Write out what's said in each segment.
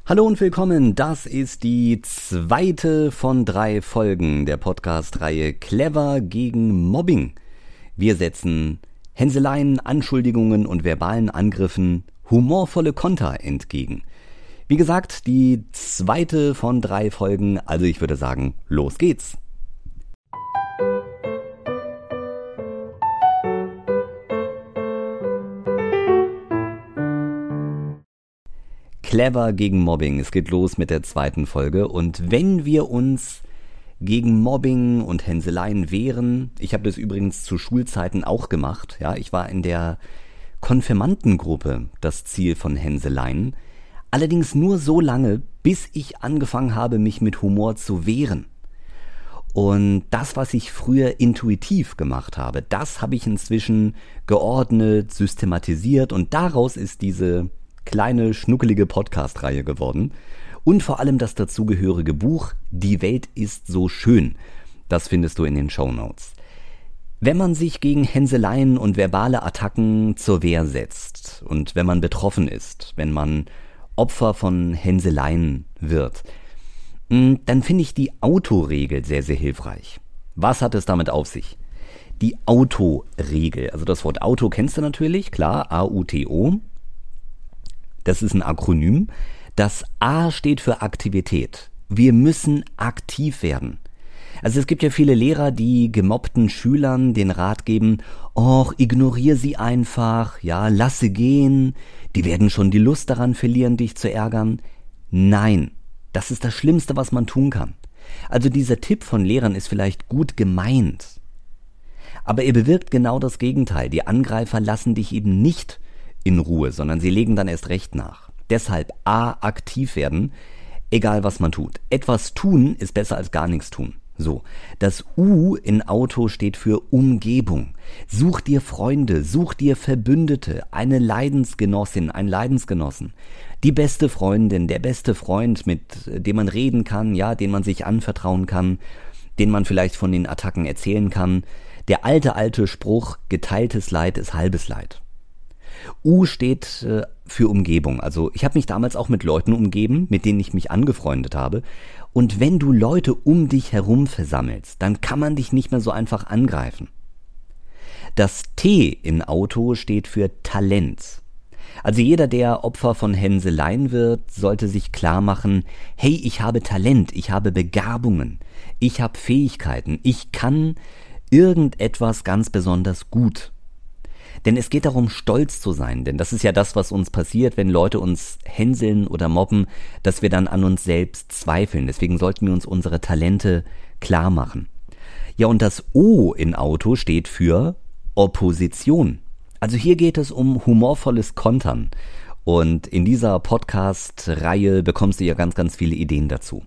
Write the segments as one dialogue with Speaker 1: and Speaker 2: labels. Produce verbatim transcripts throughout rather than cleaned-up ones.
Speaker 1: Hallo und willkommen, das ist die zweite von drei Folgen der Podcast-Reihe Clever gegen Mobbing. Wir setzen Hänseleien, Anschuldigungen und verbalen Angriffen humorvolle Konter entgegen. Wie gesagt, die zweite von drei Folgen, also ich würde sagen, los geht's. Clever gegen Mobbing. Es geht los mit der zweiten Folge und wenn wir uns gegen Mobbing und Hänseleien wehren, ich habe das übrigens zu Schulzeiten auch gemacht, ja, ich war in der Konfirmandengruppe das Ziel von Hänseleien, allerdings nur so lange, bis ich angefangen habe, mich mit Humor zu wehren. Und das, was ich früher intuitiv gemacht habe, das habe ich inzwischen geordnet, systematisiert und daraus ist diese kleine, schnuckelige Podcast-Reihe geworden. Und vor allem das dazugehörige Buch Die Welt ist so schön. Das findest du in den Shownotes. Wenn man sich gegen Hänseleien und verbale Attacken zur Wehr setzt und wenn man betroffen ist, wenn man Opfer von Hänseleien wird, dann finde ich die Auto-Regel sehr, sehr hilfreich. Was hat es damit auf sich? Die Auto-Regel, also das Wort Auto kennst du natürlich, klar, A U T O. Das ist ein Akronym. Das A steht für Aktivität. Wir müssen aktiv werden. Also es gibt ja viele Lehrer, die gemobbten Schülern den Rat geben, och, ignoriere sie einfach, ja, lass sie gehen, die werden schon die Lust daran verlieren, dich zu ärgern. Nein, das ist das Schlimmste, was man tun kann. Also dieser Tipp von Lehrern ist vielleicht gut gemeint, aber er bewirkt genau das Gegenteil. Die Angreifer lassen dich eben nicht in Ruhe, sondern sie legen dann erst recht nach. Deshalb A, aktiv werden, egal was man tut. Etwas tun ist besser als gar nichts tun. So, das U in Auto steht für Umgebung. Such dir Freunde, such dir Verbündete, eine Leidensgenossin, einen Leidensgenossen, die beste Freundin, der beste Freund, mit dem man reden kann, ja, den man sich anvertrauen kann, den man vielleicht von den Attacken erzählen kann. Der alte, alte Spruch, geteiltes Leid ist halbes Leid. U steht äh, für Umgebung. Also ich habe mich damals auch mit Leuten umgeben, mit denen ich mich angefreundet habe. Und wenn du Leute um dich herum versammelst, dann kann man dich nicht mehr so einfach angreifen. Das T in Auto steht für Talent. Also jeder, der Opfer von Hänseleien wird, sollte sich klar machen, hey, ich habe Talent, ich habe Begabungen, ich habe Fähigkeiten, ich kann irgendetwas ganz besonders gut. Denn es geht darum, stolz zu sein, denn das ist ja das, was uns passiert, wenn Leute uns hänseln oder mobben, dass wir dann an uns selbst zweifeln. Deswegen sollten wir uns unsere Talente klar machen. Ja, und das O in Auto steht für Opposition. Also hier geht es um humorvolles Kontern. Und in dieser Podcast-Reihe bekommst du ja ganz, ganz viele Ideen dazu.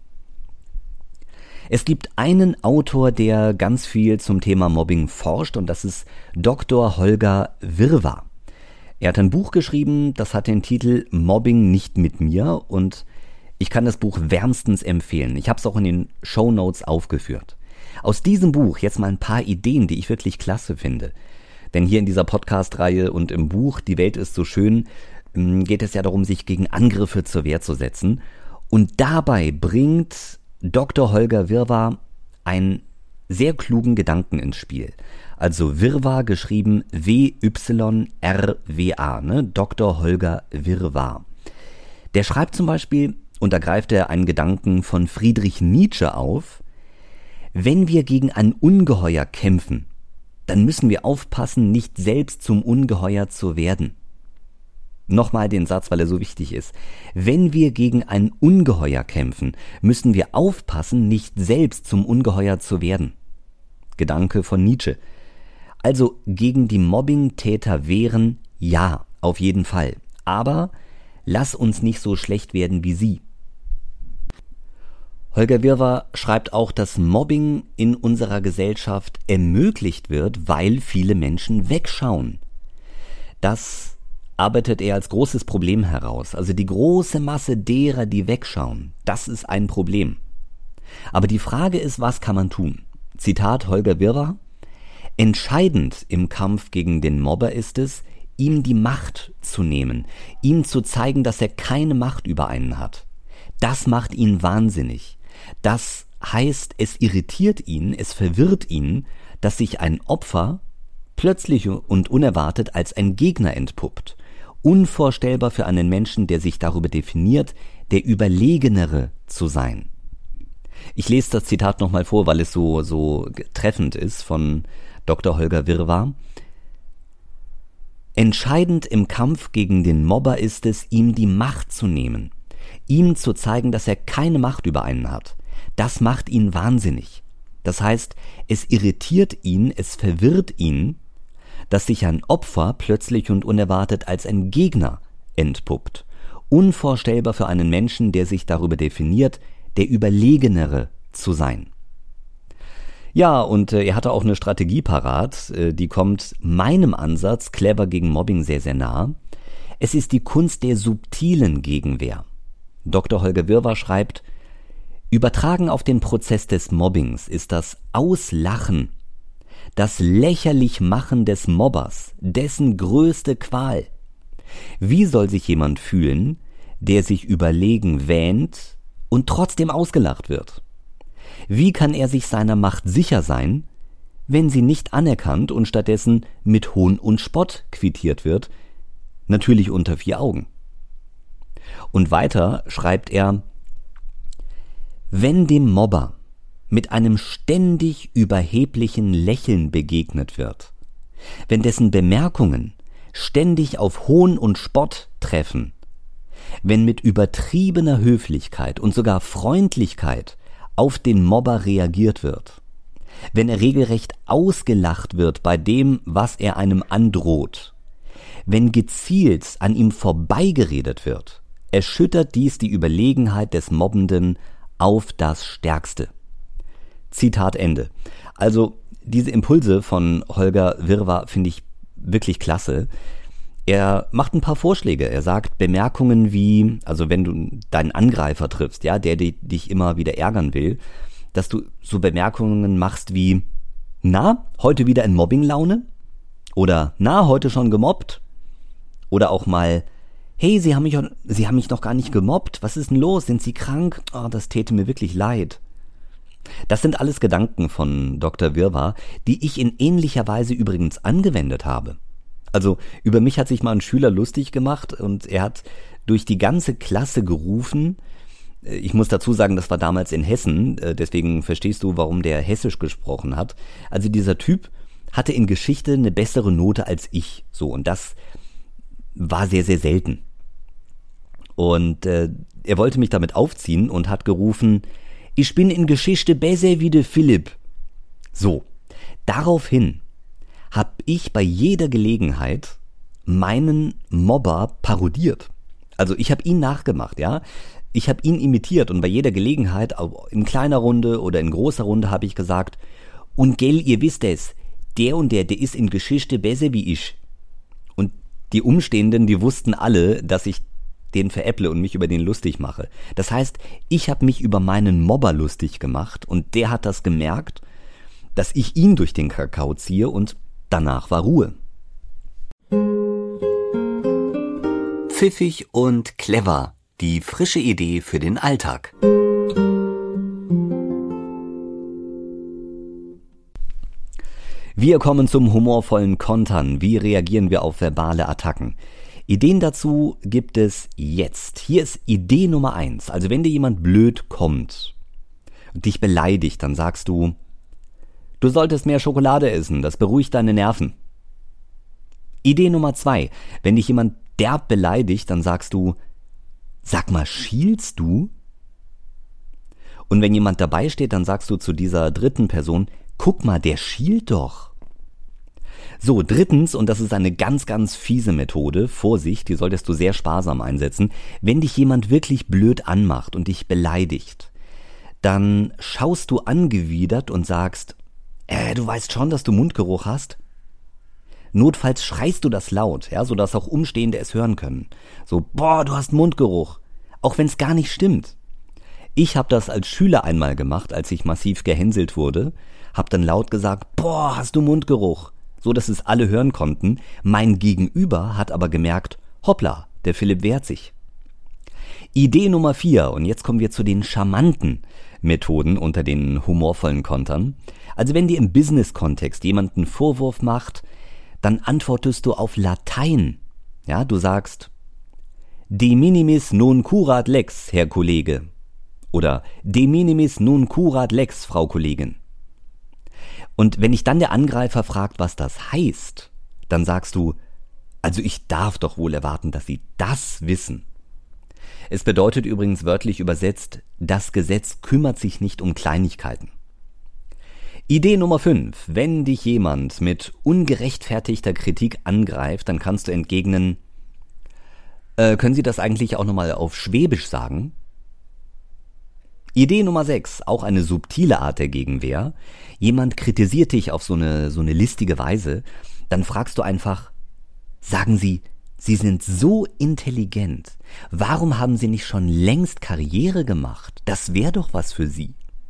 Speaker 1: Es gibt einen Autor, der ganz viel zum Thema Mobbing forscht und das ist Doktor Holger Wirrwarr. Er hat ein Buch geschrieben, das hat den Titel Mobbing nicht mit mir und ich kann das Buch wärmstens empfehlen. Ich habe es auch in den Shownotes aufgeführt. Aus diesem Buch jetzt mal ein paar Ideen, die ich wirklich klasse finde. Denn hier in dieser Podcast-Reihe und im Buch Die Welt ist so schön geht es ja darum, sich gegen Angriffe zur Wehr zu setzen. Und dabei bringt Doktor Holger Wirrwarr einen sehr klugen Gedanken ins Spiel. Also Wirrwarr geschrieben W Y R W A, ne? Doktor Holger Wirrwarr. Der schreibt zum Beispiel, und da greift er einen Gedanken von Friedrich Nietzsche auf, wenn wir gegen ein Ungeheuer kämpfen, dann müssen wir aufpassen, nicht selbst zum Ungeheuer zu werden. Nochmal den Satz, weil er so wichtig ist. Wenn wir gegen ein Ungeheuer kämpfen, müssen wir aufpassen, nicht selbst zum Ungeheuer zu werden. Gedanke von Nietzsche. Also gegen die Mobbing-Täter wehren, ja, auf jeden Fall. Aber lass uns nicht so schlecht werden wie sie. Holger Wirrwarr schreibt auch, dass Mobbing in unserer Gesellschaft ermöglicht wird, weil viele Menschen wegschauen. Das arbeitet er als großes Problem heraus. Also die große Masse derer, die wegschauen, das ist ein Problem. Aber die Frage ist, was kann man tun? Zitat Holger Wirrwarr: Entscheidend im Kampf gegen den Mobber ist es, ihm die Macht zu nehmen, ihm zu zeigen, dass er keine Macht über einen hat. Das macht ihn wahnsinnig. Das heißt, es irritiert ihn, es verwirrt ihn, dass sich ein Opfer plötzlich und unerwartet als ein Gegner entpuppt. Unvorstellbar für einen Menschen, der sich darüber definiert, der Überlegenere zu sein. Ich lese das Zitat nochmal vor, weil es so, so treffend ist, von Doktor Holger Wirrwarr. Entscheidend im Kampf gegen den Mobber ist es, ihm die Macht zu nehmen, ihm zu zeigen, dass er keine Macht über einen hat. Das macht ihn wahnsinnig. Das heißt, es irritiert ihn, es verwirrt ihn, dass sich ein Opfer plötzlich und unerwartet als ein Gegner entpuppt. Unvorstellbar für einen Menschen, der sich darüber definiert, der Überlegenere zu sein. Ja, und äh, er hatte auch eine Strategie parat, äh, die kommt meinem Ansatz clever gegen Mobbing sehr, sehr nah. Es ist die Kunst der subtilen Gegenwehr. Doktor Holger Wirrwarr schreibt, übertragen auf den Prozess des Mobbings ist das Auslachen, das Lächerlichmachen des Mobbers, dessen größte Qual. Wie soll sich jemand fühlen, der sich überlegen wähnt und trotzdem ausgelacht wird? Wie kann er sich seiner Macht sicher sein, wenn sie nicht anerkannt und stattdessen mit Hohn und Spott quittiert wird, natürlich unter vier Augen? Und weiter schreibt er, wenn dem Mobber mit einem ständig überheblichen Lächeln begegnet wird, wenn dessen Bemerkungen ständig auf Hohn und Spott treffen, wenn mit übertriebener Höflichkeit und sogar Freundlichkeit auf den Mobber reagiert wird, wenn er regelrecht ausgelacht wird bei dem, was er einem androht, wenn gezielt an ihm vorbeigeredet wird, erschüttert dies die Überlegenheit des Mobbenden auf das Stärkste. Zitat Ende. Also diese Impulse von Holger Wirrwarr finde ich wirklich klasse. Er macht ein paar Vorschläge. Er sagt Bemerkungen wie, also wenn du deinen Angreifer triffst, ja, der dich immer wieder ärgern will, dass du so Bemerkungen machst wie, na, heute wieder in Mobbinglaune? Oder, na, heute schon gemobbt? Oder auch mal, hey, Sie haben mich, Sie haben mich noch gar nicht gemobbt. Was ist denn los? Sind Sie krank? Oh, das täte mir wirklich leid. Das sind alles Gedanken von Doktor Wirrwarr, die ich in ähnlicher Weise übrigens angewendet habe. Also über mich hat sich mal ein Schüler lustig gemacht und er hat durch die ganze Klasse gerufen. Ich muss dazu sagen, das war damals in Hessen, deswegen verstehst du, warum der Hessisch gesprochen hat. Also dieser Typ hatte in Geschichte eine bessere Note als ich. So, und das war sehr, sehr selten. Und äh, er wollte mich damit aufziehen und hat gerufen, ich bin in Geschichte besser wie der Philipp. So, daraufhin habe ich bei jeder Gelegenheit meinen Mobber parodiert. Also ich habe ihn nachgemacht, ja. Ich habe ihn imitiert und bei jeder Gelegenheit, in kleiner Runde oder in großer Runde, habe ich gesagt, und gell, ihr wisst es, der und der, der ist in Geschichte besser wie ich. Und die Umstehenden, die wussten alle, dass ich den veräpple und mich über den lustig mache. Das heißt, ich habe mich über meinen Mobber lustig gemacht und der hat das gemerkt, dass ich ihn durch den Kakao ziehe und danach war Ruhe. Pfiffig und clever. Die frische Idee für den Alltag. Wir kommen zum humorvollen Kontern. Wie reagieren wir auf verbale Attacken? Ideen dazu gibt es jetzt. Hier ist Idee Nummer eins. Also wenn dir jemand blöd kommt und dich beleidigt, dann sagst du, du solltest mehr Schokolade essen, das beruhigt deine Nerven. Idee Nummer zwei. Wenn dich jemand derb beleidigt, dann sagst du, sag mal, schielst du? Und wenn jemand dabei steht, dann sagst du zu dieser dritten Person, guck mal, der schielt doch. So, drittens, und das ist eine ganz, ganz fiese Methode, Vorsicht, die solltest du sehr sparsam einsetzen, wenn dich jemand wirklich blöd anmacht und dich beleidigt, dann schaust du angewidert und sagst, äh, du weißt schon, dass du Mundgeruch hast? Notfalls schreist du das laut, ja, sodass auch Umstehende es hören können. So, boah, du hast Mundgeruch, auch wenn es gar nicht stimmt. Ich habe das als Schüler einmal gemacht, als ich massiv gehänselt wurde, habe dann laut gesagt, boah, hast du Mundgeruch, so dass es alle hören konnten. Mein Gegenüber hat aber gemerkt, hoppla, der Philipp wehrt sich. Idee Nummer vier, und jetzt kommen wir zu den charmanten Methoden unter den humorvollen Kontern. Also wenn dir im Business-Kontext jemand einen Vorwurf macht, dann antwortest du auf Latein. Ja, du sagst, de minimis non curat lex, Herr Kollege. Oder de minimis non curat lex, Frau Kollegin. Und wenn dich dann der Angreifer fragt, was das heißt, dann sagst du, also ich darf doch wohl erwarten, dass Sie das wissen. Es bedeutet übrigens wörtlich übersetzt, das Gesetz kümmert sich nicht um Kleinigkeiten. Idee Nummer fünf. Wenn dich jemand mit ungerechtfertigter Kritik angreift, dann kannst du entgegnen, äh, können Sie das eigentlich auch nochmal auf Schwäbisch sagen? Idee Nummer sechs, auch eine subtile Art der Gegenwehr. Jemand kritisiert dich auf so eine, so eine listige Weise, dann fragst du einfach, sagen Sie, Sie sind so intelligent. Warum haben Sie nicht schon längst Karriere gemacht? Das wäre doch was für Sie.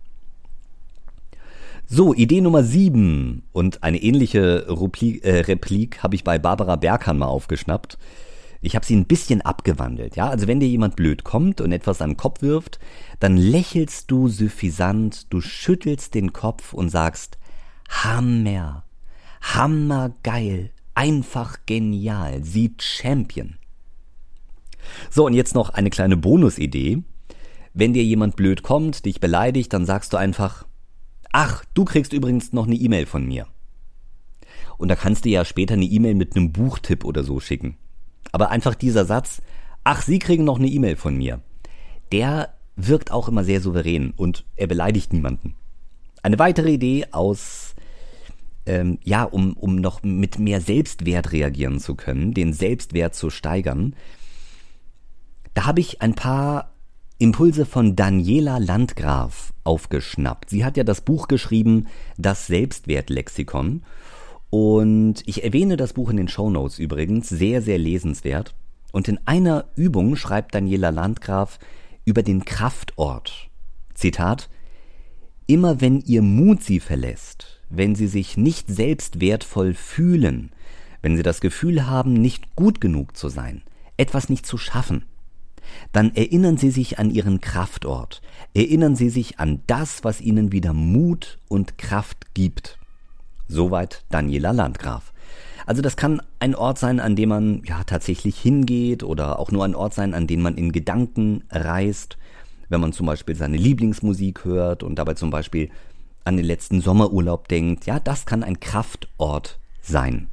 Speaker 1: So, Idee Nummer sieben und eine ähnliche Replik, äh, Replik habe ich bei Barbara Berghahn mal aufgeschnappt. Ich habe sie ein bisschen abgewandelt. Ja, also wenn dir jemand blöd kommt und etwas an den Kopf wirft, dann lächelst du suffisant, du schüttelst den Kopf und sagst, Hammer, hammergeil, einfach genial, Sie Champion. So, und jetzt noch eine kleine Bonusidee. Wenn dir jemand blöd kommt, dich beleidigt, dann sagst du einfach, ach, du kriegst übrigens noch eine E-Mail von mir. Und da kannst du ja später eine E-Mail mit einem Buchtipp oder so schicken. Aber einfach dieser Satz, ach, Sie kriegen noch eine E-Mail von mir, der wirkt auch immer sehr souverän und er beleidigt niemanden. Eine weitere Idee aus, ähm, ja, um, um noch mit mehr Selbstwert reagieren zu können, den Selbstwert zu steigern, da habe ich ein paar Impulse von Daniela Landgraf aufgeschnappt. Sie hat ja das Buch geschrieben, das Selbstwertlexikon. Und ich erwähne das Buch in den Shownotes übrigens, sehr, sehr lesenswert. Und in einer Übung schreibt Daniela Landgraf über den Kraftort. Zitat, immer wenn Ihr Mut Sie verlässt, wenn Sie sich nicht selbst wertvoll fühlen, wenn Sie das Gefühl haben, nicht gut genug zu sein, etwas nicht zu schaffen, dann erinnern Sie sich an Ihren Kraftort, erinnern Sie sich an das, was Ihnen wieder Mut und Kraft gibt. Soweit Daniela Landgraf. Also das kann ein Ort sein, an dem man ja tatsächlich hingeht oder auch nur ein Ort sein, an den man in Gedanken reist, wenn man zum Beispiel seine Lieblingsmusik hört und dabei zum Beispiel an den letzten Sommerurlaub denkt. Ja, das kann ein Kraftort sein.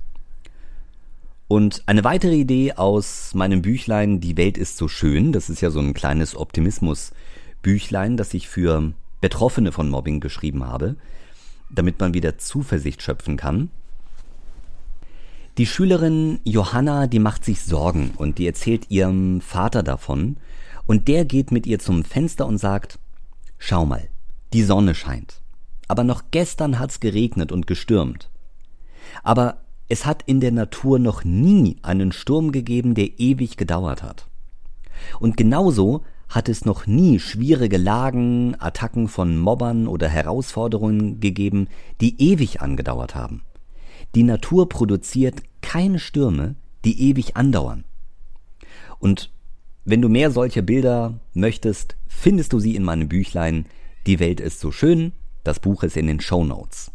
Speaker 1: Und eine weitere Idee aus meinem Büchlein Die Welt ist so schön, das ist ja so ein kleines Optimismus-Büchlein, das ich für Betroffene von Mobbing geschrieben habe, damit man wieder Zuversicht schöpfen kann. Die Schülerin Johanna, die macht sich Sorgen und die erzählt ihrem Vater davon und der geht mit ihr zum Fenster und sagt, schau mal, die Sonne scheint, aber noch gestern hat's geregnet und gestürmt. Aber es hat in der Natur noch nie einen Sturm gegeben, der ewig gedauert hat. Und genauso hat es noch nie schwierige Lagen, Attacken von Mobbern oder Herausforderungen gegeben, die ewig angedauert haben. Die Natur produziert keine Stürme, die ewig andauern. Und wenn du mehr solcher Bilder möchtest, findest du sie in meinem Büchlein Die Welt ist so schön. Das Buch ist in den Shownotes.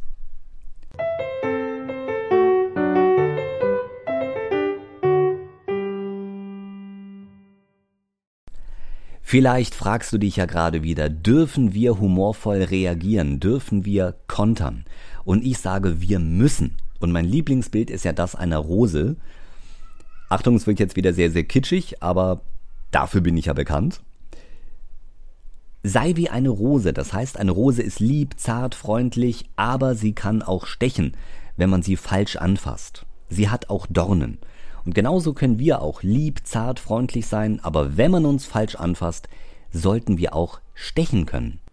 Speaker 1: Vielleicht fragst du dich ja gerade wieder, dürfen wir humorvoll reagieren? Dürfen wir kontern? Und ich sage, wir müssen. Und mein Lieblingsbild ist ja das einer Rose. Achtung, es wird jetzt wieder sehr, sehr kitschig, aber dafür bin ich ja bekannt. Sei wie eine Rose, das heißt, eine Rose ist lieb, zart, freundlich, aber sie kann auch stechen, wenn man sie falsch anfasst. Sie hat auch Dornen. Und genauso können wir auch lieb, zart, freundlich sein, aber wenn man uns falsch anfasst, sollten wir auch stechen können.